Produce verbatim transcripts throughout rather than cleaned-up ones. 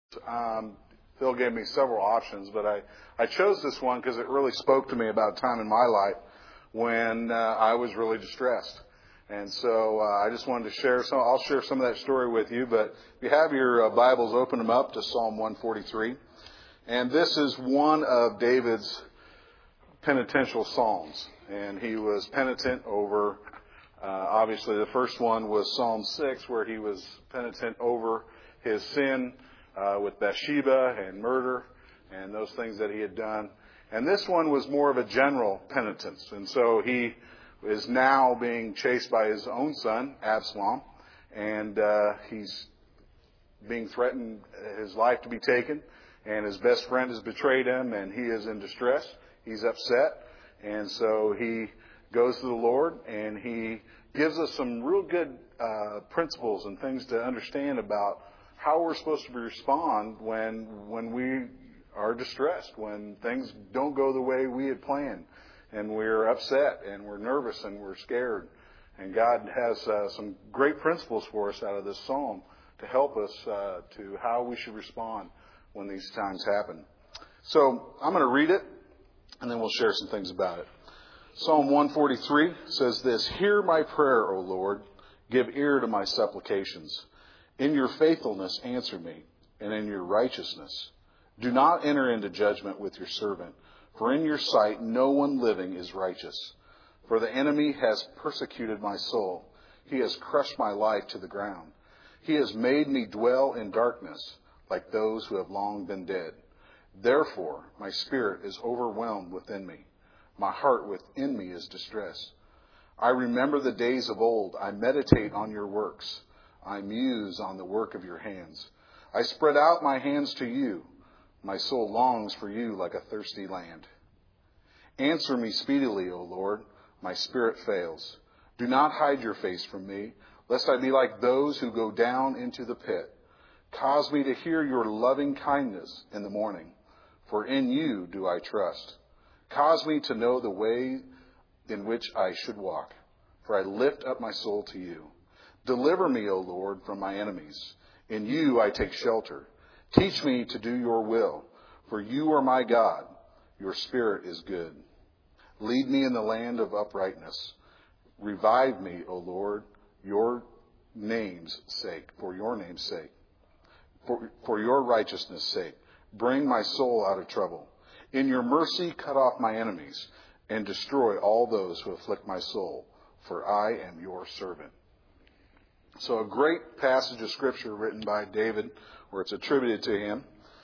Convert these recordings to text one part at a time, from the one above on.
Um, Phil gave me several options, but I, I chose this one because it really spoke to me about a time in my life when uh, I was really distressed. And so uh, I just wanted to share some, I'll share some of that story with you, but if you have your uh, Bibles, open them up to Psalm one forty-three. And this is one of David's penitential psalms. And he was penitent over, uh, obviously the first one was Psalm six, where he was penitent over his sin uh, with Bathsheba and murder and those things that he had done. And this one was more of a general penitence. And so he is now being chased by his own son, Absalom, and uh, he's being threatened his life to be taken, and his best friend has betrayed him, and he is in distress. He's upset, and so he goes to the Lord, and he gives us some real good uh, principles and things to understand about how we're supposed to respond when when we are distressed, when things don't go the way we had planned. And we're upset, and we're nervous, and we're scared. And God has uh, some great principles for us out of this psalm to help us uh, to how we should respond when these times happen. So I'm going to read it, and then we'll share some things about it. Psalm one forty-three says this: "Hear my prayer, O Lord. Give ear to my supplications. In your faithfulness answer me, and in your righteousness. Do not enter into judgment with your servant. For in your sight no one living is righteous. For the enemy has persecuted my soul. He has crushed my life to the ground. He has made me dwell in darkness like those who have long been dead. Therefore my spirit is overwhelmed within me. My heart within me is distressed. I remember the days of old. I meditate on your works. I muse on the work of your hands. I spread out my hands to you. My soul longs for you like a thirsty land. Answer me speedily, O Lord. My spirit fails. Do not hide your face from me, lest I be like those who go down into the pit. Cause me to hear your loving kindness in the morning, for in you do I trust. Cause me to know the way in which I should walk, for I lift up my soul to you. Deliver me, O Lord, from my enemies. In you I take shelter. Teach me to do your will, for you are my God. Your spirit is good. Lead me in the land of uprightness. Revive me, O Lord, your name's sake, for your name's sake, for, for your righteousness' sake. Bring my soul out of trouble. In your mercy, cut off my enemies and destroy all those who afflict my soul, for I am your servant." So a great passage of Scripture written by David, where it's attributed to him.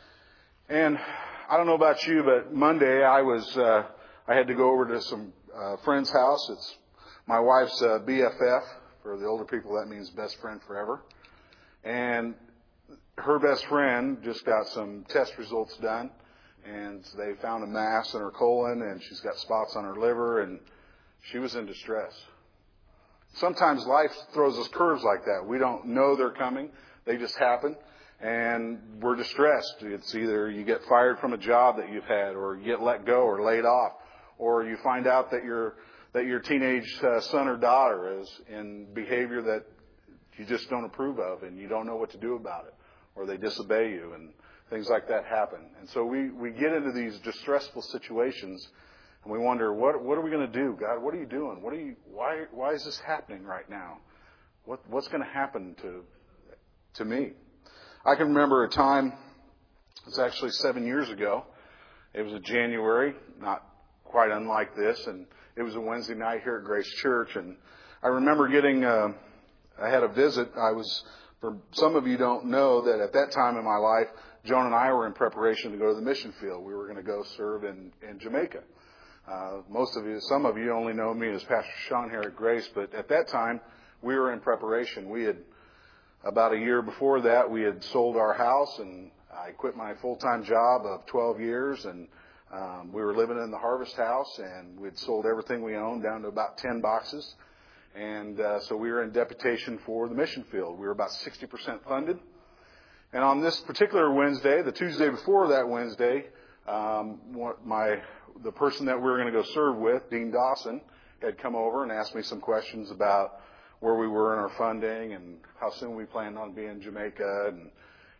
And I don't know about you, but Monday I was uh, I had to go over to some uh, friend's house. It's my wife's uh, B F F. For the older people, that means best friend forever. And her best friend just got some test results done, and they found a mass in her colon, and she's got spots on her liver, and she was in distress. Sometimes life throws us curves like that. We don't know they're coming. They just happen. And we're distressed. It's either you get fired from a job that you've had, or you get let go or laid off, or you find out that your that your teenage uh, son or daughter is in behavior that you just don't approve of, and you don't know what to do about it, or they disobey you, and things like that happen. And so we, we get into these distressful situations, and we wonder, what what are we going to do, God? What are you doing? What are you? Why why is this happening right now? What what's going to happen to to me? I can remember a time, it's actually seven years ago. It was a January, not quite unlike this, and it was a Wednesday night here at Grace Church. And I remember getting, uh, I had a visit. I was, for some of you don't know that at that time in my life, Joan and I were in preparation to go to the mission field. We were going to go serve in, in Jamaica. Uh, most of you, some of you only know me as Pastor Sean here at Grace, but at that time, we were in preparation. We had About a year before that, we had sold our house, and I quit my full-time job of twelve years, and um, we were living in the Harvest House, and we'd sold everything we owned down to about ten boxes. And uh, so we were in deputation for the mission field. We were about sixty percent funded. And on this particular Wednesday, the Tuesday before that Wednesday, um, my the person that we were going to go serve with, Dean Dawson, had come over and asked me some questions about where we were in our funding and how soon we planned on being in Jamaica. And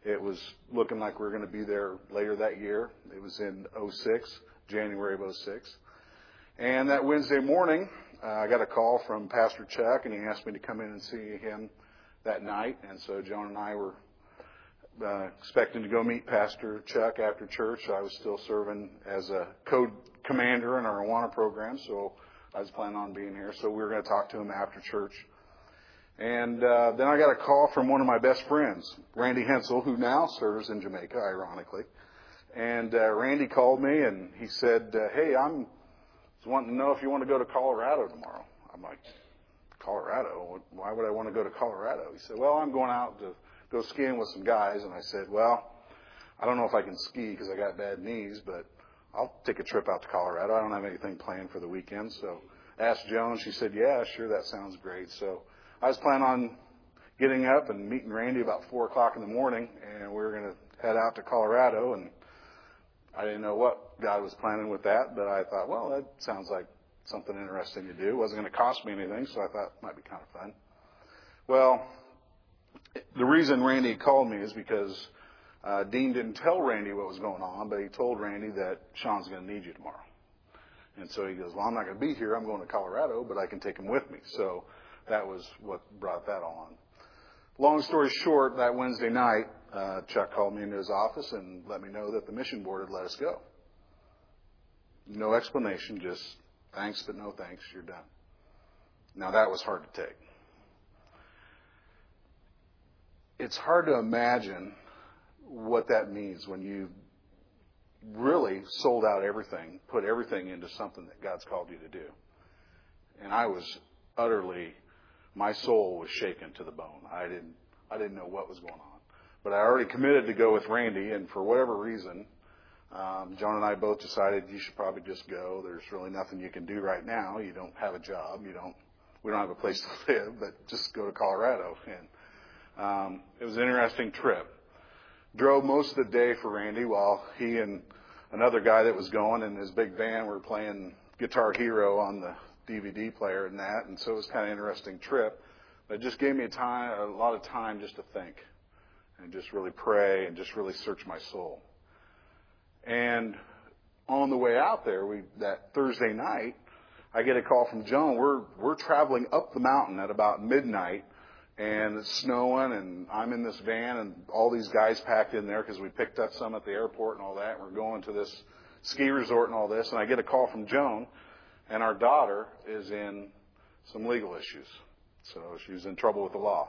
It was looking like we were going to be there later that year. It was in oh six, January of oh six. And that Wednesday morning, uh, I got a call from Pastor Chuck, and he asked me to come in and see him that night. And so Joan and I were uh, expecting to go meet Pastor Chuck after church. I was still serving as a code commander in our Awana program, so I was planning on being here. So we were going to talk to him after church. And uh, then I got a call from one of my best friends, Randy Hensel, who now serves in Jamaica, ironically. And uh, Randy called me, and he said, uh, hey, I'm wanting to know if you want to go to Colorado tomorrow. I'm like, Colorado? Why would I want to go to Colorado? He said, well, I'm going out to go skiing with some guys. And I said, well, I don't know if I can ski because I got bad knees, but I'll take a trip out to Colorado. I don't have anything planned for the weekend. So I asked Joan. She said, yeah, sure, that sounds great. So I was planning on getting up and meeting Randy about four o'clock in the morning, and we were going to head out to Colorado. And I didn't know what God was planning with that, but I thought, well, that sounds like something interesting to do. It wasn't going to cost me anything, so I thought it might be kind of fun. Well, the reason Randy called me is because uh, Dean didn't tell Randy what was going on, but he told Randy that Sean's going to need you tomorrow. And so he goes, well, I'm not going to be here. I'm going to Colorado, but I can take him with me. So that was what brought that on. Long story short, that Wednesday night, uh, Chuck called me into his office and let me know that the mission board had let us go. No explanation, just thanks, but no thanks, you're done. Now that was hard to take. It's hard to imagine what that means when you really sold out everything, put everything into something that God's called you to do. And I was utterly, my soul was shaken to the bone. I didn't, I didn't know what was going on. But I already committed to go with Randy, and for whatever reason, um, Joan and I both decided you should probably just go. There's really nothing you can do right now. You don't have a job. You don't. We don't have a place to live, but just go to Colorado. And um, it was an interesting trip. Drove most of the day for Randy while he and another guy that was going in his big van were playing Guitar Hero on the D V D player and that, and so it was kind of an interesting trip. But it just gave me a time, a lot of time just to think and just really pray and just really search my soul. And on the way out there, we that Thursday night, I get a call from Joan. We're we're traveling up the mountain at about midnight, and it's snowing, and I'm in this van, and all these guys packed in there because we picked up some at the airport and all that. And we're going to this ski resort and all this, and I get a call from Joan, and our daughter is in some legal issues. So she's in trouble with the law.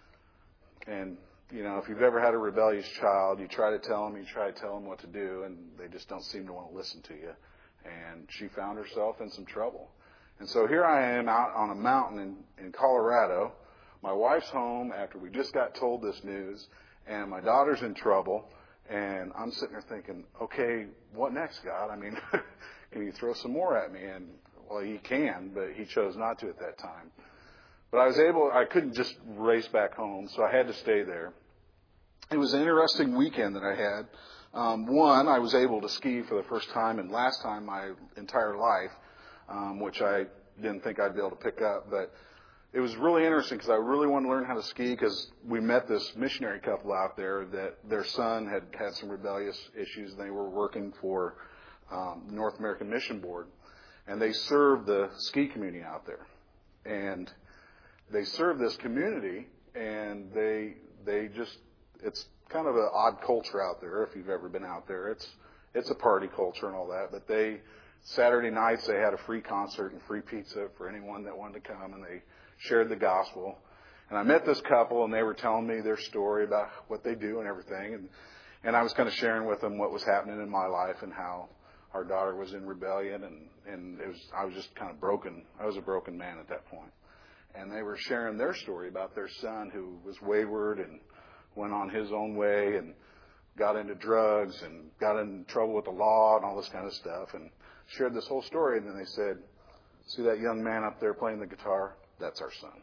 And, you know, if you've ever had a rebellious child, you try to tell them, you try to tell them what to do, and they just don't seem to want to listen to you. And she found herself in some trouble. And so here I am out on a mountain in, in Colorado. My wife's home after we just got told this news, and my daughter's in trouble. And I'm sitting there thinking, okay, what next, God? I mean, can you throw some more at me? And, well, he can, but he chose not to at that time. But I was able, I couldn't just race back home, so I had to stay there. It was an interesting weekend that I had. Um, one, I was able to ski for the first time and last time my entire life, um, which I didn't think I'd be able to pick up. But it was really interesting because I really wanted to learn how to ski because we met this missionary couple out there that their son had had some rebellious issues. They were working for um, the North American Mission Board, and they served the ski community out there. And they serve this community, and they they just, it's kind of an odd culture out there if you've ever been out there. It's it's a party culture and all that, but they, Saturday nights they had a free concert and free pizza for anyone that wanted to come, and they shared the gospel. And I met this couple, and they were telling me their story about what they do and everything, and and I was kind of sharing with them what was happening in my life and how our daughter was in rebellion, and and it was I was just kind of broken. I was a broken man at that point. And they were sharing their story about their son who was wayward and went on his own way and got into drugs and got in trouble with the law and all this kind of stuff, and shared this whole story. And then they said, see that young man up there playing the guitar? That's our son.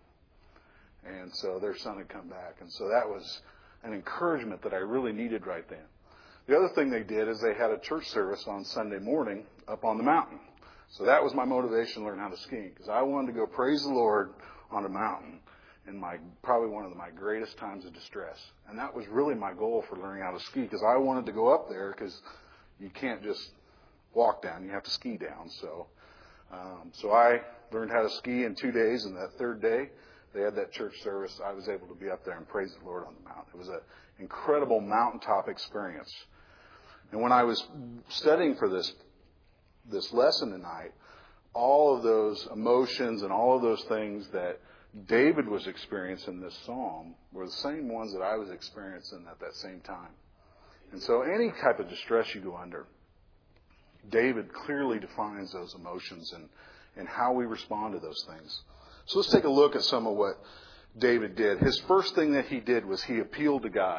And so their son had come back. And so that was an encouragement that I really needed right then. The other thing they did is they had a church service on Sunday morning up on the mountain. So that was my motivation to learn how to ski, because I wanted to go praise the Lord on a mountain in my probably one of my greatest times of distress. And that was really my goal for learning how to ski, because I wanted to go up there, because you can't just walk down, you have to ski down. So um, so I learned how to ski in two days, and that third day they had that church service. I was able to be up there and praise the Lord on the mountain. It was an incredible mountaintop experience. And when I was studying for this this lesson tonight, all of those emotions and all of those things that David was experiencing in this psalm were the same ones that I was experiencing at that same time. And so any type of distress you go under, David clearly defines those emotions and, and how we respond to those things. So let's take a look at some of what David did. His first thing that he did was he appealed to God.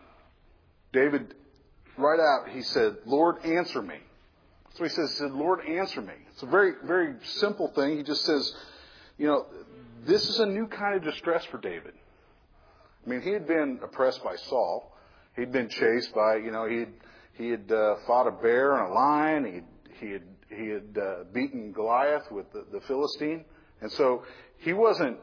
David, right out, he said, Lord, answer me. So he says, he said, Lord, answer me. It's a very, very simple thing. He just says, you know, this is a new kind of distress for David. I mean, he had been oppressed by Saul. He'd been chased by, you know, he had, he had uh, fought a bear and a lion. He he had he had uh, beaten Goliath with the, the Philistine, and so he wasn't.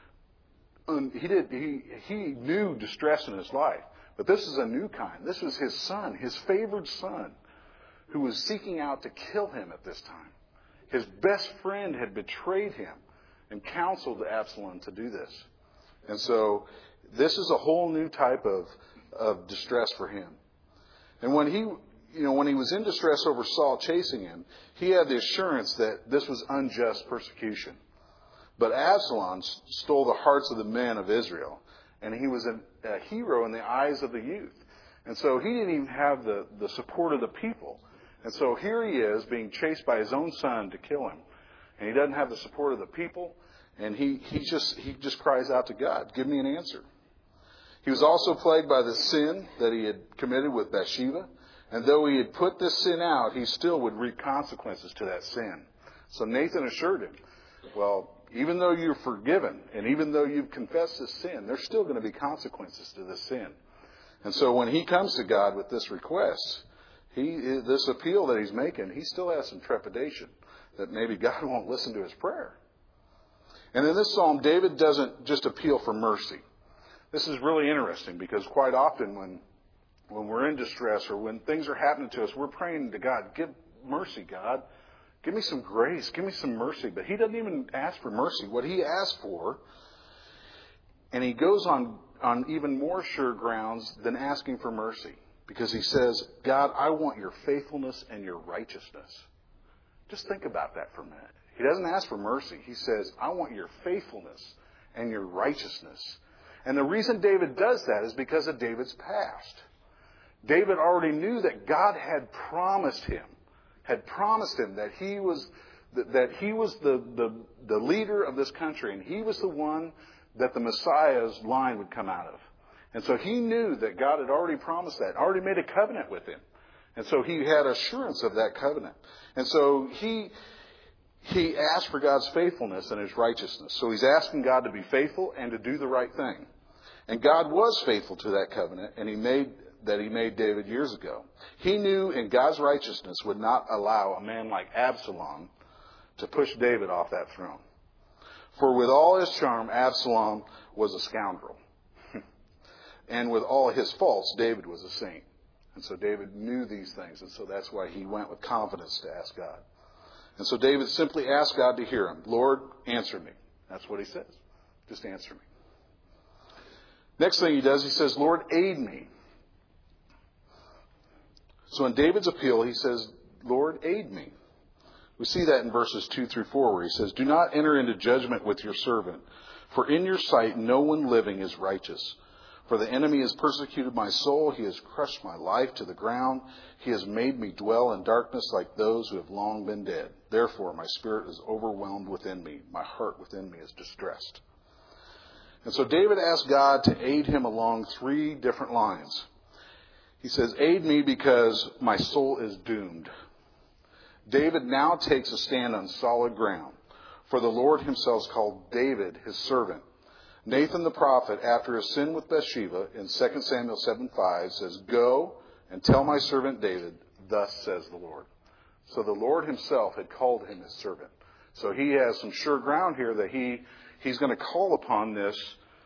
Um, he did he he knew distress in his life, but this is a new kind. This was his son, his favored son, who was seeking out to kill him at this time. His best friend had betrayed him and counseled Absalom to do this. And so this is a whole new type of, of distress for him. And when he, you know, when he was in distress over Saul chasing him, he had the assurance that this was unjust persecution. But Absalom stole the hearts of the men of Israel, and he was a, a hero in the eyes of the youth. And so he didn't even have the, the support of the people. And so here he is being chased by his own son to kill him. And he doesn't have the support of the people. And he, he just he just cries out to God, give me an answer. He was also plagued by the sin that he had committed with Bathsheba. And though he had put this sin out, he still would reap consequences to that sin. So Nathan assured him, well, even though you're forgiven and even though you've confessed this sin, there's still going to be consequences to this sin. And so when he comes to God with this request, he this appeal that he's making, he still has some trepidation that maybe God won't listen to his prayer. And in this psalm, David doesn't just appeal for mercy. This is really interesting because quite often when when we're in distress or when things are happening to us, we're praying to God, give mercy, God. Give me some grace. Give me some mercy. But he doesn't even ask for mercy. What he asks for, and he goes on, on even more sure grounds than asking for mercy. Because he says, God, I want your faithfulness and your righteousness. Just think about that for a minute. He doesn't ask for mercy. He says, I want your faithfulness and your righteousness. And the reason David does that is because of David's past. David already knew that God had promised him, had promised him that he was that he was the, the, the leader of this country, and he was the one that the Messiah's line would come out of. And so he knew that God had already promised that, already made a covenant with him. And so he had assurance of that covenant. And so he he asked for God's faithfulness and his righteousness. So he's asking God to be faithful and to do the right thing. And God was faithful to that covenant, and he made that he made David years ago. He knew in God's righteousness would not allow a man like Absalom to push David off that throne. For with all his charm, Absalom was a scoundrel. And with all his faults, David was a saint. And so David knew these things. And so that's why he went with confidence to ask God. And so David simply asked God to hear him. Lord, answer me. That's what he says. Just answer me. Next thing he does, he says, Lord, aid me. So in David's appeal, he says, Lord, aid me. We see that in verses two through four where he says, do not enter into judgment with your servant, for in your sight no one living is righteous. For the enemy has persecuted my soul. He has crushed my life to the ground. He has made me dwell in darkness like those who have long been dead. Therefore, my spirit is overwhelmed within me. My heart within me is distressed. And so David asked God to aid him along three different lines. He says, aid me because my soul is doomed. David now takes a stand on solid ground. For the Lord himself called David his servant. Nathan the prophet, after his sin with Bathsheba, in Second Samuel seven five, says, go and tell my servant David, thus says the Lord. So the Lord himself had called him his servant. So he has some sure ground here that he he's going to call upon this,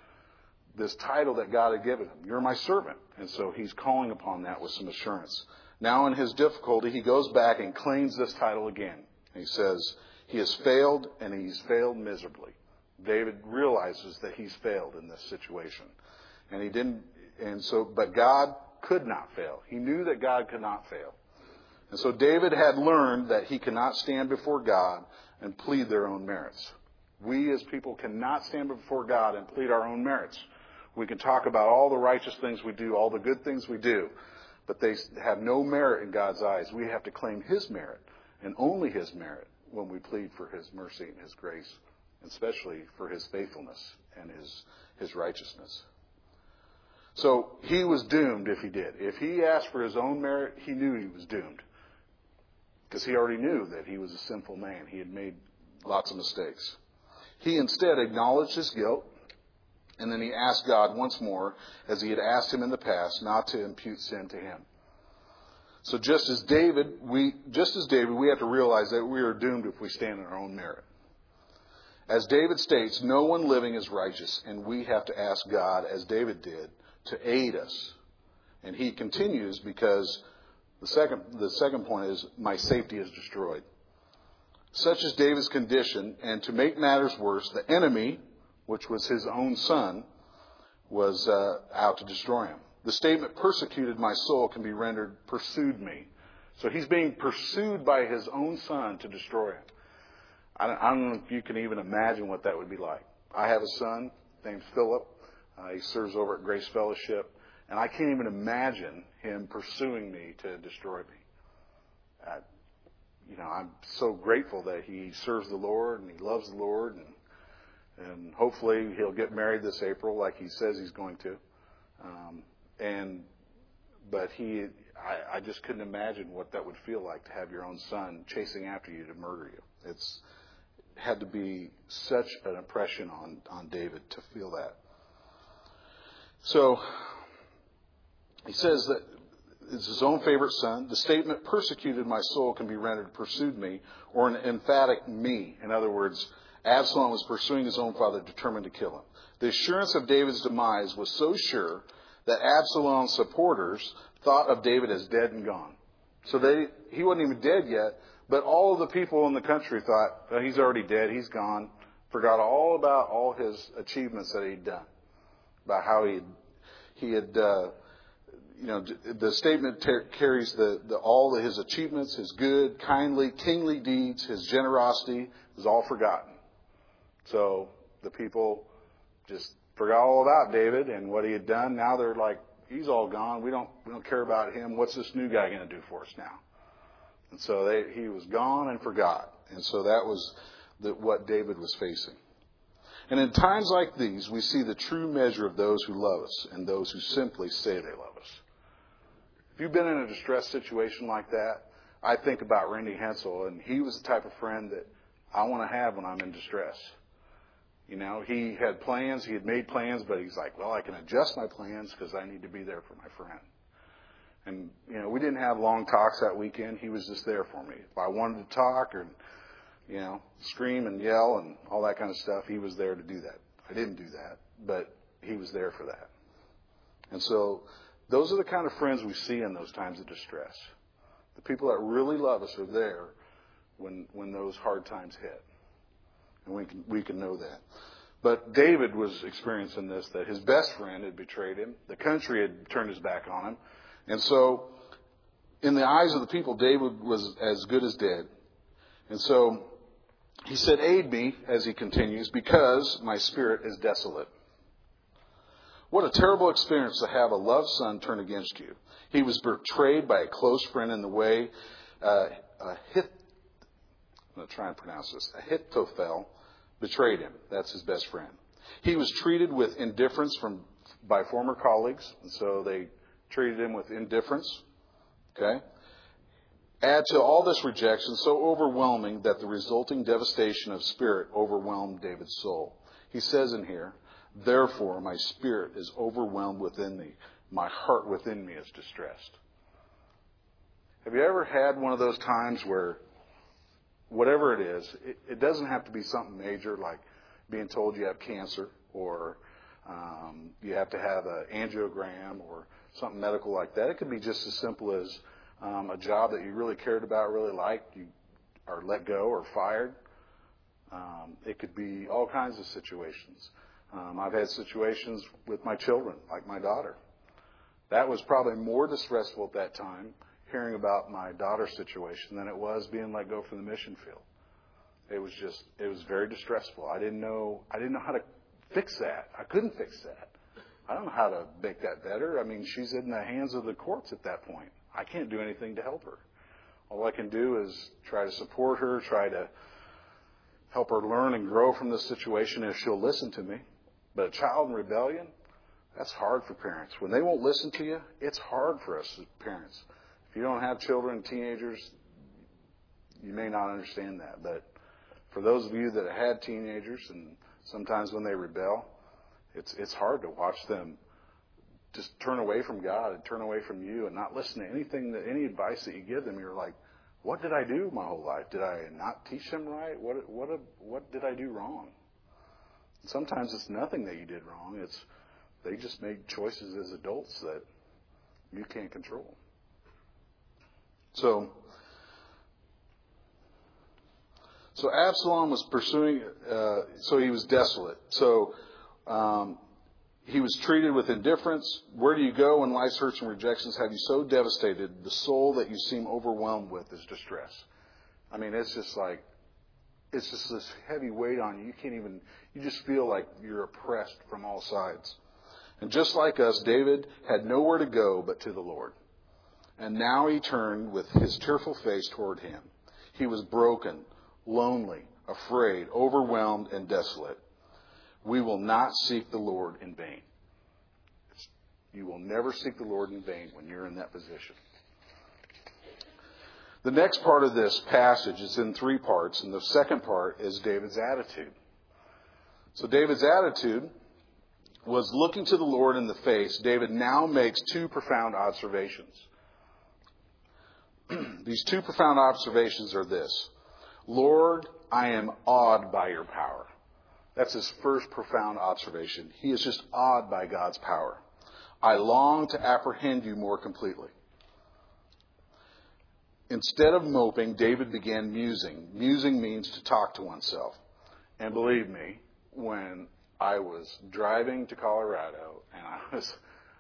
this title that God had given him. You're my servant. And so he's calling upon that with some assurance. Now in his difficulty, he goes back and claims this title again. He says he has failed, and he's failed miserably. David realizes that he's failed in this situation. And he didn't, and so, but God could not fail. He knew that God could not fail. And so David had learned that he cannot stand before God and plead their own merits. We as people cannot stand before God and plead our own merits. We can talk about all the righteous things we do, all the good things we do, but they have no merit in God's eyes. We have to claim His merit, and only His merit, when we plead for His mercy and His grace, especially for His faithfulness and His, His righteousness. So he was doomed if he did. If he asked for his own merit, he knew he was doomed. Because he already knew that he was a sinful man. He had made lots of mistakes. He instead acknowledged his guilt, and then he asked God once more, as he had asked him in the past, not to impute sin to him. So just as David, we just as David, we have to realize that we are doomed if we stand in our own merit. As David states, no one living is righteous, and we have to ask God, as David did, to aid us. And he continues because the second the second point is, my safety is destroyed. Such is David's condition, and to make matters worse, the enemy, which was his own son, was uh, out to destroy him. The statement, persecuted my soul, can be rendered, pursued me. So he's being pursued by his own son to destroy him. I don't, I don't know if you can even imagine what that would be like. I have a son named Philip. Uh, he serves over at Grace Fellowship. And I can't even imagine him pursuing me to destroy me. Uh, you know, I'm so grateful that he serves the Lord and he loves the Lord. And, and hopefully he'll get married this April like he says he's going to. Um, and But he, I, I just couldn't imagine what that would feel like to have your own son chasing after you to murder you. It's had to be such an impression on, on David to feel that. So he says that it's his own favorite son. The statement, persecuted my soul, can be rendered, pursued me, or an emphatic me. In other words, Absalom was pursuing his own father, determined to kill him. The assurance of David's demise was so sure that Absalom's supporters thought of David as dead and gone. So they, he wasn't even dead yet, but all of the people in the country thought, oh, he's already dead, he's gone. Forgot all about all his achievements that he'd done, about how he he had, uh, you know, the statement ter- carries the, the all of his achievements, his good, kindly, kingly deeds, his generosity is all forgotten. So the people just forgot all about David and what he had done. Now they're like, he's all gone. We don't we don't care about him. What's this new guy going to do for us now? And so they, he was gone and forgot. And so that was the, what David was facing. And in times like these, we see the true measure of those who love us and those who simply say they love us. If you've been in a distressed situation like that, I think about Randy Hensel, and he was the type of friend that I want to have when I'm in distress. You know, he had plans, he had made plans, but he's like, well, I can adjust my plans because I need to be there for my friend. And, you know, we didn't have long talks that weekend. He was just there for me. If I wanted to talk or, you know, scream and yell and all that kind of stuff, he was there to do that. I didn't do that, but he was there for that. And so those are the kind of friends we see in those times of distress. The people that really love us are there when when those hard times hit. And we can we can know that. But David was experiencing this, that his best friend had betrayed him. The country had turned his back on him. And so in the eyes of the people, David was as good as dead. And so he said, aid me, as he continues, because my spirit is desolate. What a terrible experience to have a loved son turn against you. He was betrayed by a close friend in the way uh, a Hith, I'm going to try and pronounce this, Ahithophel betrayed him. That's his best friend. He was treated with indifference from by former colleagues, and so they treated him with indifference. Okay? Add to all this rejection so overwhelming that the resulting devastation of spirit overwhelmed David's soul. He says in here, therefore my spirit is overwhelmed within me. My heart within me is distressed. Have you ever had one of those times where whatever it is, it, it doesn't have to be something major like being told you have cancer or Um, you have to have an angiogram or something medical like that. It could be just as simple as um, a job that you really cared about, really liked, you are let go or fired. Um, it could be all kinds of situations. Um, I've had situations with my children, like my daughter. That was probably more distressful at that time, hearing about my daughter's situation, than it was being let go from the mission field. It was just, it was very distressful. I didn't know, I didn't know how to fix that. I couldn't fix that. I don't know how to make that better. I mean, she's in the hands of the courts at that point. I can't do anything to help her. All I can do is try to support her, try to help her learn and grow from this situation if she'll listen to me. But a child in rebellion, that's hard for parents. When they won't listen to you, it's hard for us as parents. If you don't have children, teenagers, you may not understand that. But for those of you that have had teenagers, and sometimes when they rebel, it's it's hard to watch them just turn away from God and turn away from you and not listen to anything, that any advice that you give them. You're like, what did I do my whole life? Did I not teach them right? What what what did I do wrong? And sometimes it's nothing that you did wrong. It's they just made choices as adults that you can't control. So, so Absalom was pursuing. Uh, so he was desolate. So um, he was treated with indifference. Where do you go when life's hurts and rejections have you so devastated? The soul that you seem overwhelmed with is distress. I mean, it's just like, it's just this heavy weight on you. You can't even, you just feel like you're oppressed from all sides. And just like us, David had nowhere to go but to the Lord. And now he turned with his tearful face toward him. He was broken, lonely, afraid, overwhelmed, and desolate. We will not seek the Lord in vain. You will never seek the Lord in vain when you're in that position. The next part of this passage is in three parts, and the second part is David's attitude. So David's attitude was looking to the Lord in the face. David now makes two profound observations. These two profound observations are this: Lord, I am awed by your power. That's his first profound observation. He is just awed by God's power. I long to apprehend you more completely. Instead of moping, David began musing. Musing means to talk to oneself. And believe me, when I was driving to Colorado and I was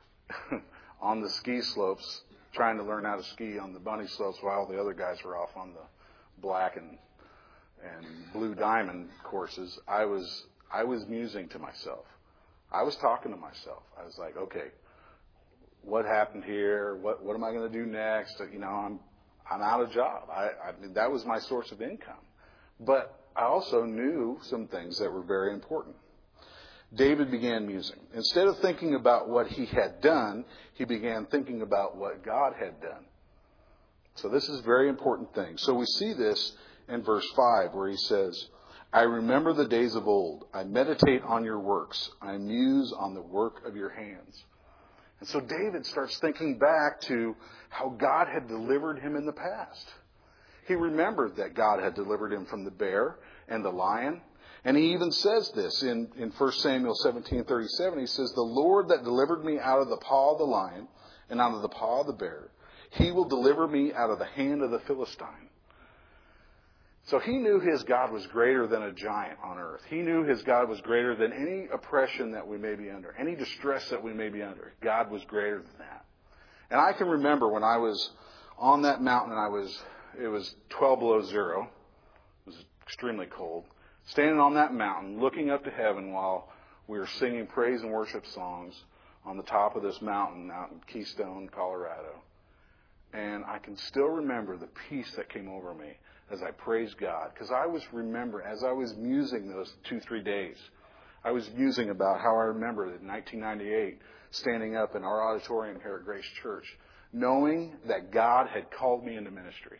on the ski slopes trying to learn how to ski on the bunny slopes while the other guys were off on the black and and blue diamond courses, I was I was musing to myself. I was talking to myself. I was like, okay, what happened here? What what am I going to do next? You know, I'm I'm out of job. I, I mean, that was my source of income. But I also knew some things that were very important. David began musing. Instead of thinking about what he had done, he began thinking about what God had done. So this is a very important thing. So we see this in verse five where he says, I remember the days of old. I meditate on your works. I muse on the work of your hands. And so David starts thinking back to how God had delivered him in the past. He remembered that God had delivered him from the bear and the lion. And he even says this in, in First Samuel seventeen thirty-seven. He says, the Lord that delivered me out of the paw of the lion and out of the paw of the bear, he will deliver me out of the hand of the Philistine. So he knew his God was greater than a giant on earth. He knew his God was greater than any oppression that we may be under, any distress that we may be under. God was greater than that. And I can remember when I was on that mountain, and I was, it was twelve below zero. It was extremely cold. Standing on that mountain, looking up to heaven while we were singing praise and worship songs on the top of this mountain out in Keystone, Colorado. And I can still remember the peace that came over me as I praised God. Because I was remembering, as I was musing those two, three days, I was musing about how I remember in nineteen ninety-eight standing up in our auditorium here at Grace Church, knowing that God had called me into ministry.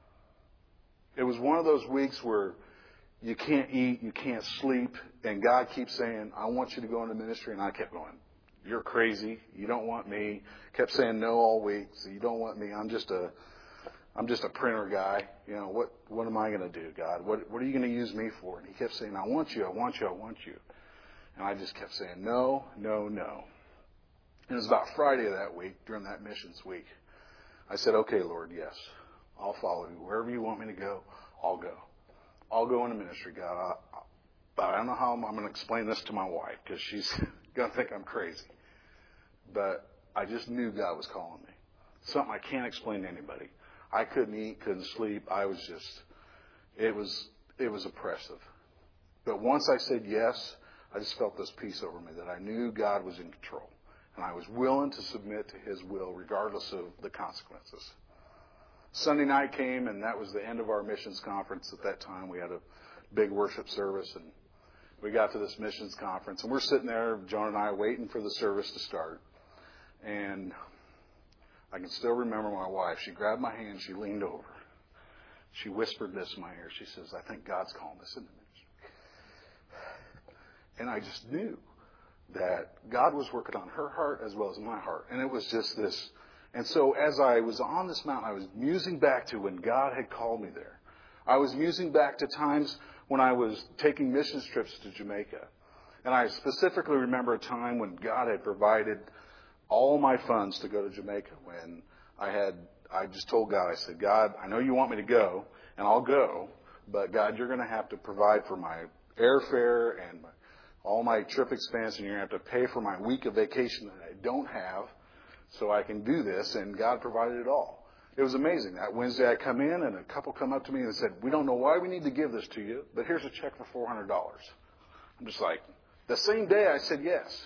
It was one of those weeks where you can't eat, you can't sleep, and God keeps saying, I want you to go into ministry. And I kept going, you're crazy. You don't want me. Kept saying no all week. So you don't want me. I'm just a, I'm just a printer guy. You know, what, what am I going to do, God? What, what are you going to use me for? And he kept saying, I want you, I want you, I want you. And I just kept saying, no, no, no. And it was about Friday of that week, during that missions week. I said, okay, Lord, yes, I'll follow you. Wherever you want me to go, I'll go. I'll go into ministry, God. I, but I don't know how I'm, I'm going to explain this to my wife, because she's going to think I'm crazy. But I just knew God was calling me. Something I can't explain to anybody. I couldn't eat, couldn't sleep. I was just, it was, it was oppressive. But once I said yes, I just felt this peace over me, that I knew God was in control. And I was willing to submit to His will, regardless of the consequences. Sunday night came, and that was the end of our missions conference. At that time, we had a big worship service, and we got to this missions conference. And we're sitting there, Joan and I, waiting for the service to start. And I can still remember my wife. She grabbed my hand. She leaned over. She whispered this in my ear. She says, I think God's calling us into ministry. And I just knew that God was working on her heart as well as my heart. And it was just this. And so as I was on this mountain, I was musing back to when God had called me there. I was musing back to times when I was taking missions trips to Jamaica. And I specifically remember a time when God had provided all my funds to go to Jamaica. When I had, I just told God, I said, God, I know you want me to go, and I'll go. But God, you're going to have to provide for my airfare and my all my trip expense, and you're going to have to pay for my week of vacation that I don't have so I can do this. And God provided it all. It was amazing. That Wednesday I come in, and a couple come up to me and said, we don't know why we need to give this to you, but here's a check for four hundred dollars. I'm just like, the same day I said yes.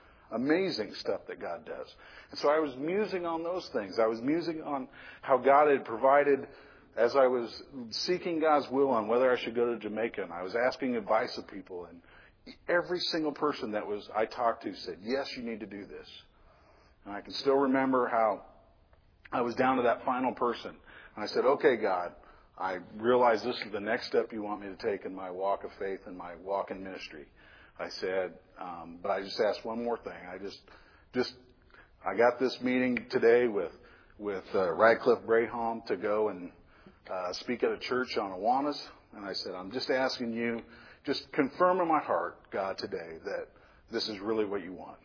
Amazing stuff that God does. And so I was musing on those things. I was musing on how God had provided as I was seeking God's will on whether I should go to Jamaica. And I was asking advice of people, and every single person that was I talked to said, yes, you need to do this. And I can still remember how I was down to that final person. And I said, okay, God, I realize this is the next step you want me to take in my walk of faith and my walk in ministry. I said, um, but I just asked one more thing. I just, just, I got this meeting today with, with uh, Radcliffe Braham to go and uh, speak at a church on Awanas. And I said, I'm just asking you, just confirm in my heart, God, today that this is really what you want.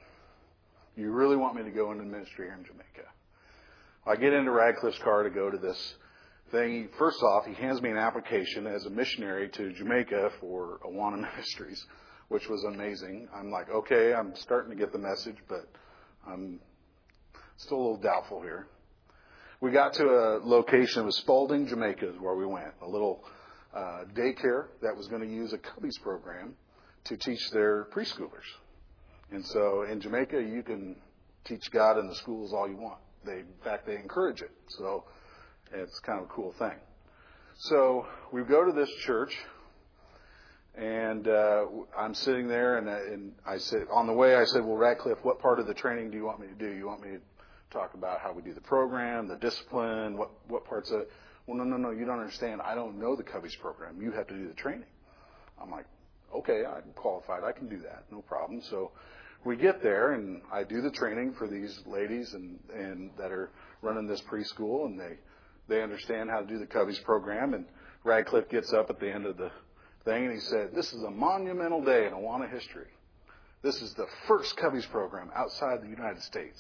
You really want me to go into ministry here in Jamaica. I get into Radcliffe's car to go to this thing. First off, he hands me an application as a missionary to Jamaica for Awana Ministries, which was amazing. I'm like, okay, I'm starting to get the message, but I'm still a little doubtful here. We got to a location, it was Spalding, Jamaica is where we went, a little Uh, daycare that was going to use a Cubbies program to teach their preschoolers. And so in Jamaica, you can teach God in the schools all you want. They, in fact, they encourage it. So it's kind of a cool thing. So we go to this church, and uh, I'm sitting there, and, uh, and I said, on the way, I said, well, Radcliffe, what part of the training do you want me to do? You want me to talk about how we do the program, the discipline, what, what parts of it? Well, no, no, no, you don't understand. I don't know the Cubbies program. You have to do the training. I'm like, okay, I'm qualified. I can do that. No problem. So we get there, and I do the training for these ladies and, and that are running this preschool, and they, they understand how to do the Cubbies program. And Radcliffe gets up at the end of the thing, and he said, this is a monumental day in Awana history. This is the first Cubbies program outside the United States.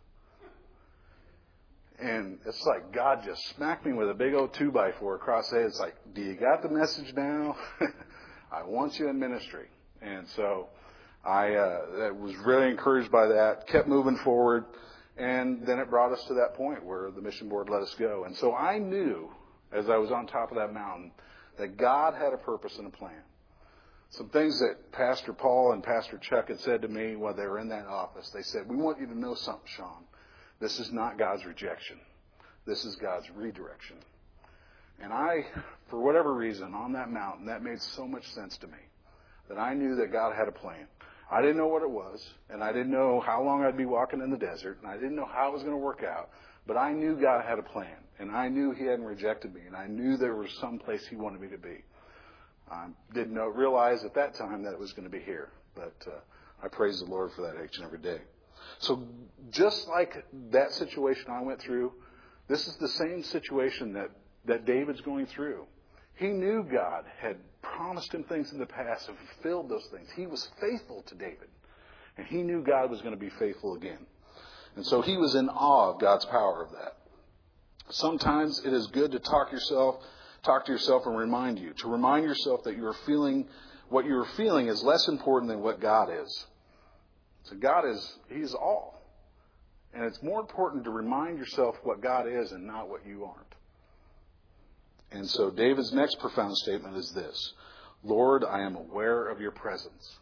And it's like God just smacked me with a big old two by four across the head. It's like, do you got the message now? I want you in ministry. And so I uh, was really encouraged by that, kept moving forward, and then it brought us to that point where the mission board let us go. And so I knew, as I was on top of that mountain, that God had a purpose and a plan. Some things that Pastor Paul and Pastor Chuck had said to me while they were in that office, they said, we want you to know something, Sean. This is not God's rejection. This is God's redirection. And I, for whatever reason, on that mountain, that made so much sense to me that I knew that God had a plan. I didn't know what it was, and I didn't know how long I'd be walking in the desert, and I didn't know how it was going to work out, but I knew God had a plan, and I knew He hadn't rejected me, and I knew there was some place He wanted me to be. I didn't know, realize at that time that it was going to be here, but uh, I praise the Lord for that each and every day. So just like that situation I went through, this is the same situation that, that David's going through. He knew God had promised him things in the past and fulfilled those things. He was faithful to David. And he knew God was going to be faithful again. And so he was in awe of God's power of that. Sometimes it is good to talk yourself, talk to yourself and remind you, to remind yourself that you are feeling, what you are feeling is less important than what God is. So God is, He's all. And it's more important to remind yourself what God is and not what you aren't. And so David's next profound statement is this: Lord, I am aware of your presence.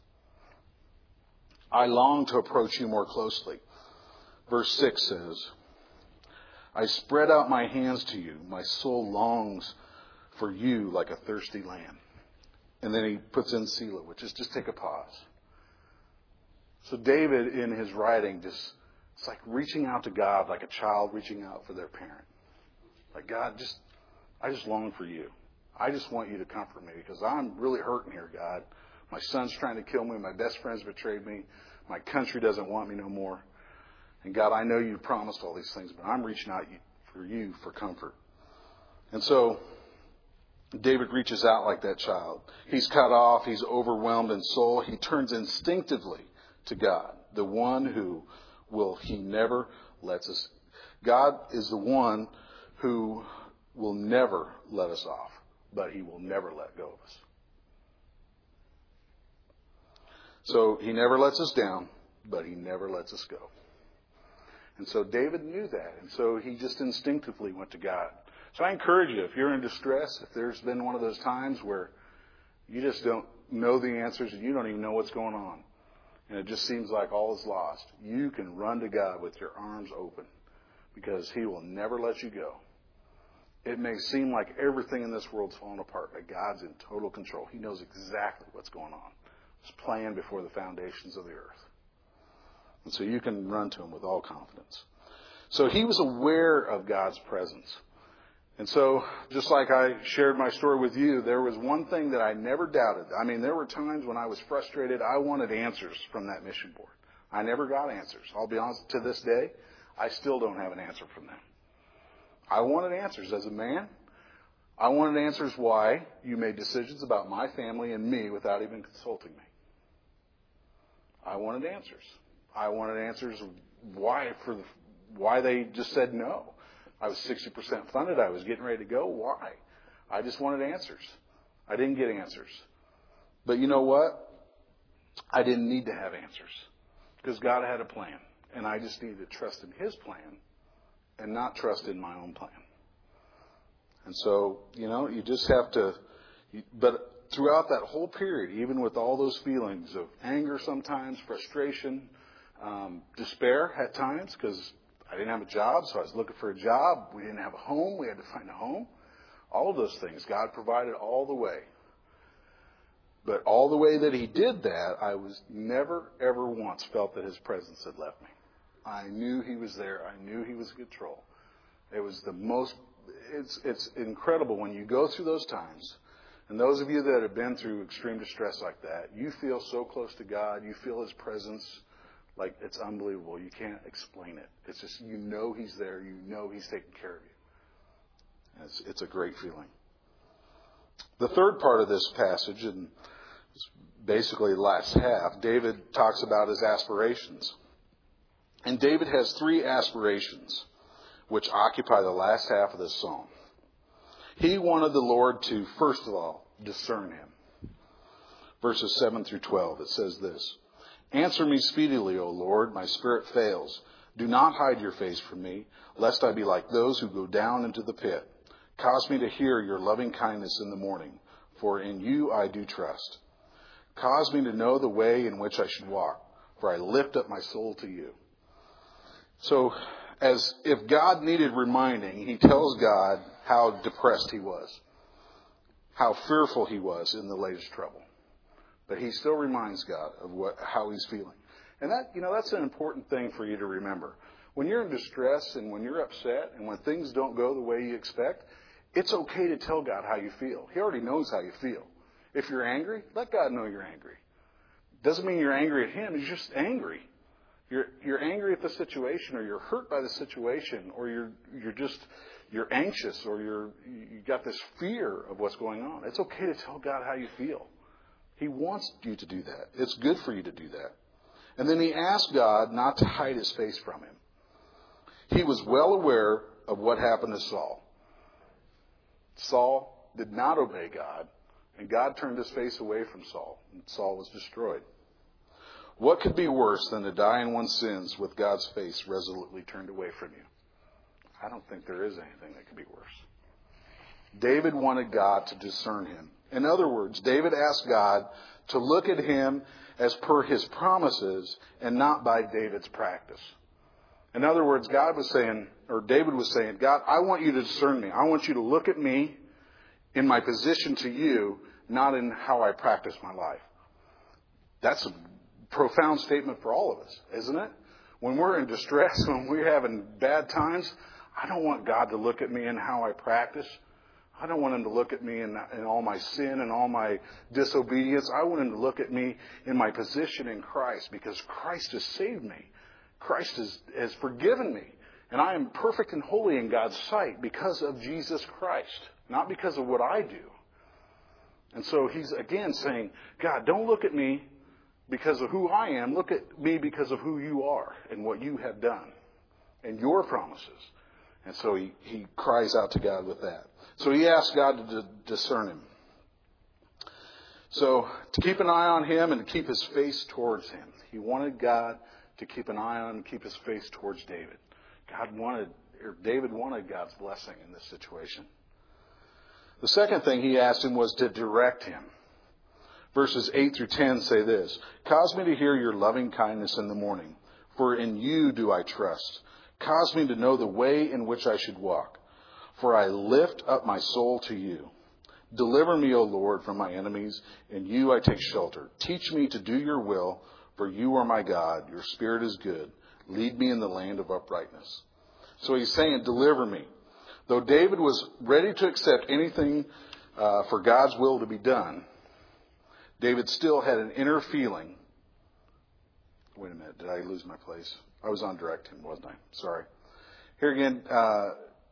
I long to approach you more closely. Verse six says, I spread out my hands to you. My soul longs for you like a thirsty land. And then he puts in Selah, which is just take a pause. So David, in his writing, just, it's like reaching out to God like a child reaching out for their parent. Like, God, just, I just long for you. I just want you to comfort me because I'm really hurting here, God. My son's trying to kill me. My best friend's betrayed me. My country doesn't want me no more. And God, I know you promised all these things, but I'm reaching out for you for comfort. And so David reaches out like that child. He's cut off. He's overwhelmed in soul. He turns instinctively to God, the one who will, he never lets us. God is the one who will never let us off, but he will never let go of us. So he never lets us down, but he never lets us go. And so David knew that. And so he just instinctively went to God. So I encourage you, if you're in distress, if there's been one of those times where you just don't know the answers and you don't even know what's going on, and it just seems like all is lost, you can run to God with your arms open because he will never let you go. It may seem like everything in this world's falling apart, but God's in total control. He knows exactly what's going on. It's planned before the foundations of the earth. And so you can run to him with all confidence. So he was aware of God's presence. And so, just like I shared my story with you, there was one thing that I never doubted. I mean, there were times when I was frustrated. I wanted answers from that mission board. I never got answers. I'll be honest, to this day, I still don't have an answer from them. I wanted answers as a man. I wanted answers why you made decisions about my family and me without even consulting me. I wanted answers. I wanted answers why for the, why they just said no. I was sixty percent funded. I was getting ready to go. Why? I just wanted answers. I didn't get answers. But you know what? I didn't need to have answers because God had a plan. And I just needed to trust in his plan and not trust in my own plan. And so, you know, you just have to, but throughout that whole period, even with all those feelings of anger sometimes, frustration, um, despair at times, because I didn't have a job, so I was looking for a job. We didn't have a home. We had to find a home. All of those things, God provided all the way. But all the way that he did that, I was never, ever once felt that his presence had left me. I knew he was there. I knew he was in control. It was the most, it's, it's incredible when you go through those times. And those of you that have been through extreme distress like that, you feel so close to God. You feel his presence like it's unbelievable. You can't explain it. It's just, you know he's there. You know he's taking care of you. It's, it's a great feeling. The third part of this passage, and it's basically the last half, David talks about his aspirations. And David has three aspirations which occupy the last half of this psalm. He wanted the Lord to, first of all, discern him. Verses seven through twelve, it says this: Answer me speedily, O Lord, my spirit fails. Do not hide your face from me, lest I be like those who go down into the pit. Cause me to hear your loving kindness in the morning, for in you I do trust. Cause me to know the way in which I should walk, for I lift up my soul to you. So, as if God needed reminding, he tells God how depressed he was, how fearful he was in the latest trouble. But he still reminds God of what, how he's feeling. And that, you know, that's an important thing for you to remember. When you're in distress and when you're upset and when things don't go the way you expect, it's okay to tell God how you feel. He already knows how you feel. If you're angry, let God know you're angry. Doesn't mean you're angry at him. You're just angry. You're, you're angry at the situation, or you're hurt by the situation, or you're, you're just, you're anxious, or you're, you got this fear of what's going on. It's okay to tell God how you feel. He wants you to do that. It's good for you to do that. And then he asked God not to hide his face from him. He was well aware of what happened to Saul. Saul did not obey God, and God turned his face away from Saul, and Saul was destroyed. What could be worse than to die in one's sins with God's face resolutely turned away from you? I don't think there is anything that could be worse. David wanted God to discern him. In other words, David asked God to look at him as per his promises and not by David's practice. In other words, God was saying, or David was saying, God, I want you to discern me. I want you to look at me in my position to you, not in how I practice my life. That's a profound statement for all of us, isn't it? When we're in distress, when we're having bad times, I don't want God to look at me in how I practice. I don't want him to look at me in, in all my sin and all my disobedience. I want him to look at me in my position in Christ, because Christ has saved me. Christ has, has forgiven me. And I am perfect and holy in God's sight because of Jesus Christ, not because of what I do. And so he's again saying, God, don't look at me because of who I am. Look at me because of who you are and what you have done and your promises. And so he, he cries out to God with that. So he asks God to d- discern him. So to keep an eye on him and to keep his face towards him. He wanted God to keep an eye on and keep his face towards David. God wanted, or David wanted God's blessing in this situation. The second thing he asked him was to direct him. Verses eight through ten say this: Cause me to hear your loving kindness in the morning, for in you do I trust. Cause me to know the way in which I should walk, for I lift up my soul to you. Deliver me, O Lord, from my enemies. In you I take shelter. Teach me to do your will, for you are my God. Your spirit is good. Lead me in the land of uprightness. So he's saying, deliver me. Though David was ready to accept anything uh, for God's will to be done, David still had an inner feeling. Wait a minute, did I lose my place? I was on direct him, wasn't I? Sorry. Here again, uh,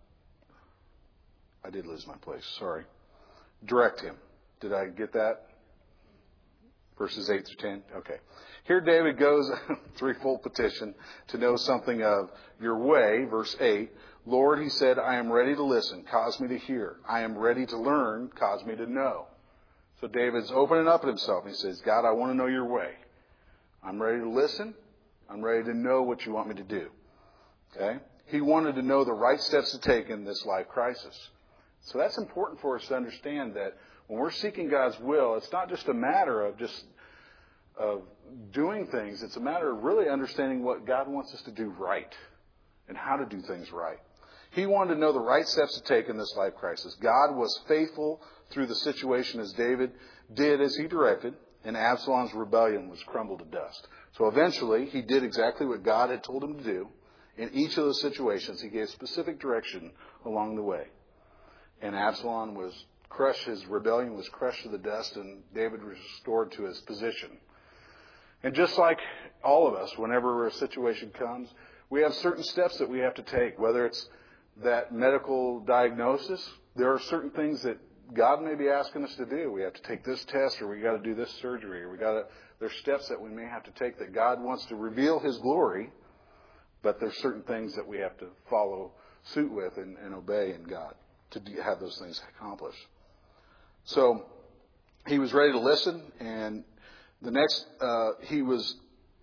I did lose my place. Sorry. Direct him. Did I get that? Verses eight through ten? Okay. Here David goes, threefold petition, to know something of your way. Verse eight. Lord, he said, I am ready to listen. Cause me to hear. I am ready to learn. Cause me to know. So David's opening up at himself. He says, God, I want to know your way. I'm ready to listen. I'm ready to know what you want me to do. Okay? He wanted to know the right steps to take in this life crisis. So that's important for us to understand that when we're seeking God's will, it's not just a matter of just of doing things. It's a matter of really understanding what God wants us to do right and how to do things right. He wanted to know the right steps to take in this life crisis. God was faithful through the situation as David did as he directed, and Absalom's rebellion was crumbled to dust. So eventually, he did exactly what God had told him to do. In each of those situations, he gave specific direction along the way. And Absalom was crushed, his rebellion was crushed to the dust, and David was restored to his position. And just like all of us, whenever a situation comes, we have certain steps that we have to take, whether it's that medical diagnosis. There are certain things that God may be asking us to do. We have to take this test, or we got to do this surgery, or we got to, there's steps that we may have to take that God wants to reveal his glory, but there's certain things that we have to follow suit with and, and obey in God to have those things accomplished. So he was ready to listen, and the next, uh, he was,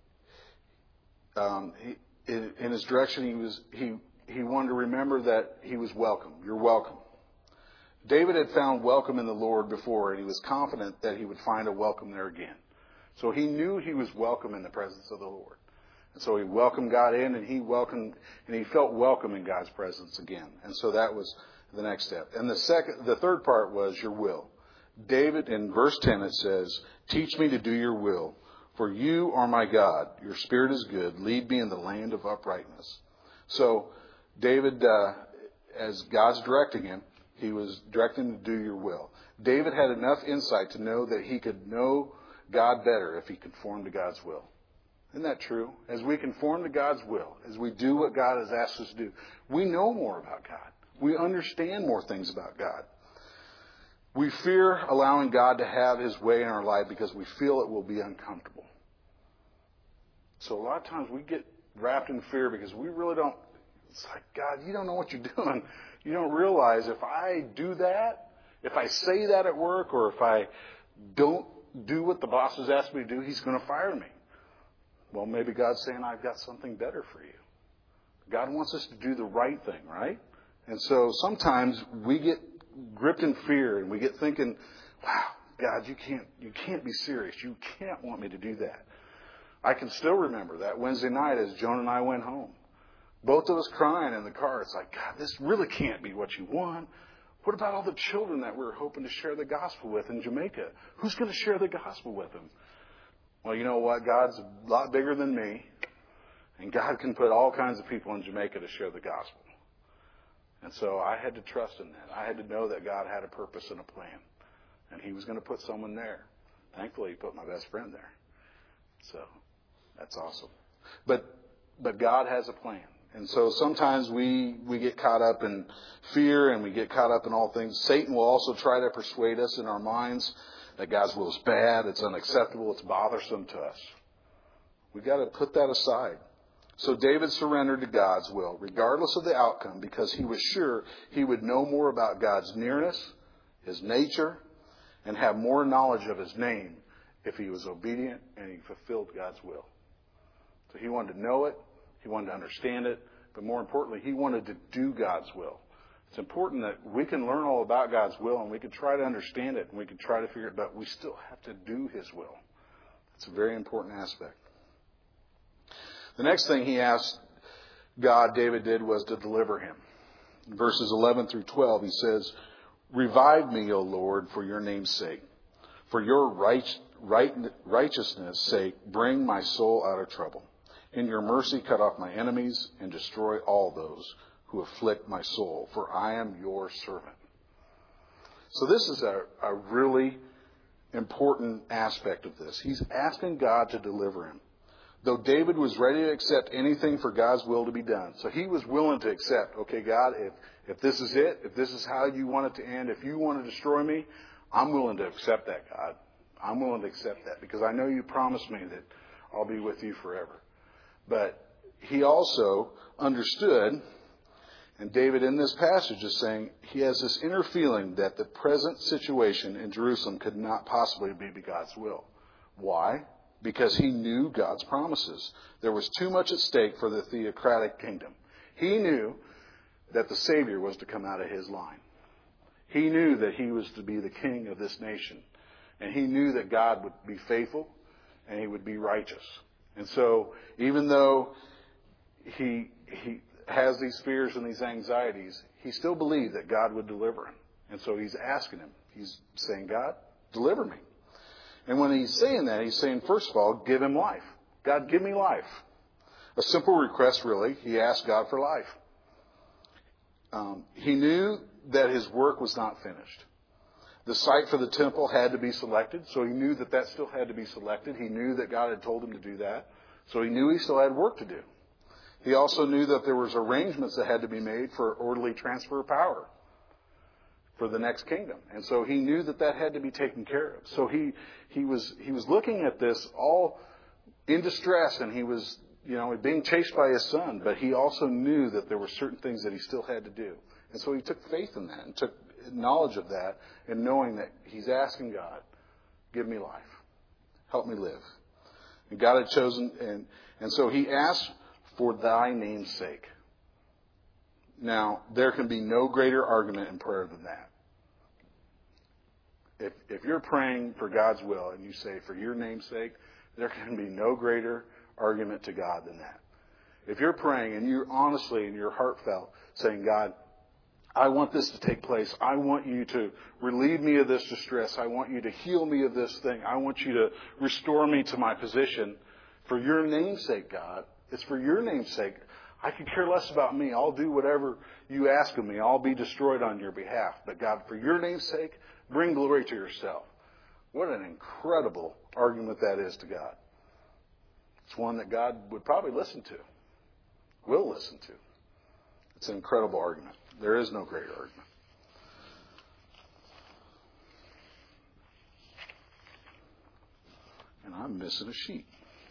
um, he, in, in his direction, he was, he, he wanted to remember that he was welcome. You're welcome. David had found welcome in the Lord before, and he was confident that he would find a welcome there again. So he knew he was welcome in the presence of the Lord. And so he welcomed God in, and he welcomed, and he felt welcome in God's presence again. And so that was the next step. And the second, the third part was your will. David, in verse ten, it says, teach me to do your will, for you are my God. Your spirit is good. Lead me in the land of uprightness. So David, uh, as God's directing him, he was directing him to do your will. David had enough insight to know that he could know God better if he conformed to God's will. Isn't that true? As we conform to God's will, as we do what God has asked us to do, we know more about God. We understand more things about God. We fear allowing God to have His way in our life because we feel it will be uncomfortable. So a lot of times we get wrapped in fear because we really don't, it's like, God, you don't know what you're doing. You don't realize if I do that, if I say that at work, or if I don't do what the boss has asked me to do, He's going to fire me. Well, maybe God's saying, I've got something better for you. God wants us to do the right thing, right? And so sometimes we get gripped in fear and we get thinking, wow, God, you can't, you can't be serious. You can't want me to do that. I can still remember that Wednesday night as Joan and I went home. Both of us crying in the car. It's like, God, this really can't be what you want. What about all the children that we were hoping to share the gospel with in Jamaica? Who's going to share the gospel with them? Well, you know what? God's a lot bigger than me. And God can put all kinds of people in Jamaica to share the gospel. And so I had to trust in that. I had to know that God had a purpose and a plan. And He was going to put someone there. Thankfully, He put my best friend there. So that's awesome. But but God has a plan. And so sometimes we, we get caught up in fear and we get caught up in all things. Satan will also try to persuade us in our minds that God's will is bad, it's unacceptable, it's bothersome to us. We've got to put that aside. So David surrendered to God's will, regardless of the outcome, because he was sure he would know more about God's nearness, His nature, and have more knowledge of His name if he was obedient and he fulfilled God's will. So he wanted to know it, he wanted to understand it, but more importantly, he wanted to do God's will. It's important that we can learn all about God's will and we can try to understand it and we can try to figure it out, but we still have to do His will. It's a very important aspect. The next thing he asked God, David did, was to deliver him. In verses eleven through twelve, he says, "Revive me, O Lord, for your name's sake. For your right, right, righteousness' sake, bring my soul out of trouble. In your mercy, cut off my enemies and destroy all those who afflict my soul, for I am your servant." So this is a, a really important aspect of this. He's asking God to deliver him. Though David was ready to accept anything for God's will to be done. So he was willing to accept, okay, God, if, if this is it, if this is how you want it to end, if you want to destroy me, I'm willing to accept that, God. I'm willing to accept that because I know you promised me that I'll be with you forever. But he also understood, and David in this passage is saying he has this inner feeling that the present situation in Jerusalem could not possibly be God's will. Why? Because he knew God's promises. There was too much at stake for the theocratic kingdom. He knew that the Savior was to come out of his line. He knew that he was to be the king of this nation. And he knew that God would be faithful and he would be righteous. And so even though he he has these fears and these anxieties, he still believed that God would deliver him. And so he's asking him. He's saying, God, deliver me. And when he's saying that, he's saying, first of all, give him life. God, give me life. A simple request, really. He asked God for life. Um, he knew that his work was not finished. The site for the temple had to be selected, so he knew that that still had to be selected. He knew that God had told him to do that, so he knew he still had work to do. He also knew that there was arrangements that had to be made for orderly transfer of power for the next kingdom. And so he knew that that had to be taken care of. So he he was he was looking at this all in distress, and he was, you know, being chased by his son, but he also knew that there were certain things that he still had to do. And so he took faith in that and took knowledge of that and knowing that he's asking God, give me life. Help me live. And God had chosen, and, and so he asked for thy name's sake. Now, there can be no greater argument in prayer than that. If, if you're praying for God's will and you say, for your name's sake, there can be no greater argument to God than that. If you're praying and you're honestly and you're heartfelt saying, God, I want this to take place. I want you to relieve me of this distress. I want you to heal me of this thing. I want you to restore me to my position. For your name's sake, God. It's for your name's sake. I could care less about me. I'll do whatever you ask of me. I'll be destroyed on your behalf. But God, for your name's sake, bring glory to yourself. What an incredible argument that is to God. It's one that God would probably listen to, will listen to. It's an incredible argument. There is no greater argument. And I'm missing a sheet.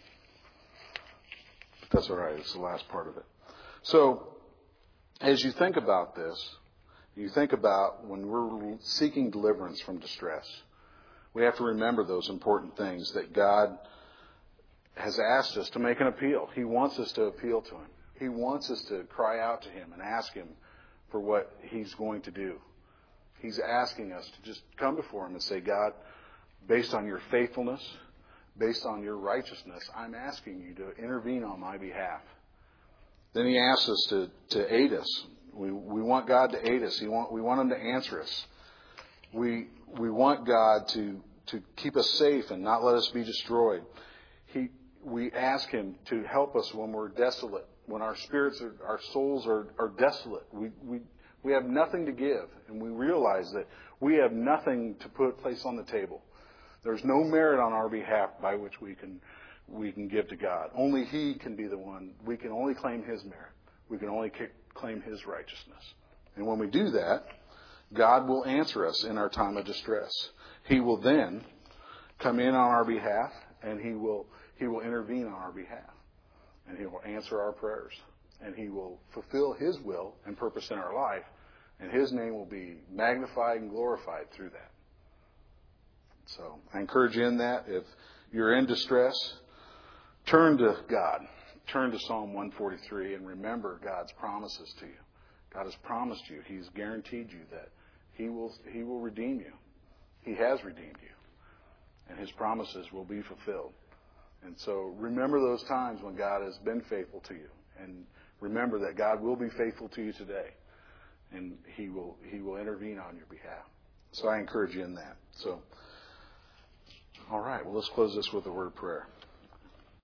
But that's all right. It's the last part of it. So, as you think about this, you think about when we're seeking deliverance from distress, we have to remember those important things that God has asked us to make an appeal. He wants us to appeal to Him. He wants us to cry out to Him and ask Him for what He's going to do. He's asking us to just come before Him and say, God, based on your faithfulness, based on your righteousness, I'm asking you to intervene on my behalf. Then He asks us to, to aid us. We, we want God to aid us. He want, we want Him to answer us. We, we want God to, to keep us safe and not let us be destroyed. He, we ask Him to help us when we're desolate, when our spirits, are, our souls are, are desolate. We, we, we have nothing to give, and we realize that we have nothing to put place on the table. There's no merit on our behalf by which we can we can give to God. Only He can be the one. We can only claim His merit. We can only claim His righteousness. And when we do that, God will answer us in our time of distress. He will then come in on our behalf, and He will He will intervene on our behalf. And He will answer our prayers. And He will fulfill His will and purpose in our life. And His name will be magnified and glorified through that. So I encourage you in that. If you're in distress, turn to God. Turn to Psalm one forty-three and remember God's promises to you. God has promised you. He's guaranteed you that He will He will redeem you. He has redeemed you. And His promises will be fulfilled. And so remember those times when God has been faithful to you. And remember that God will be faithful to you today. And He will He will intervene on your behalf. So I encourage you in that. So, all right, well, let's close this with a word of prayer.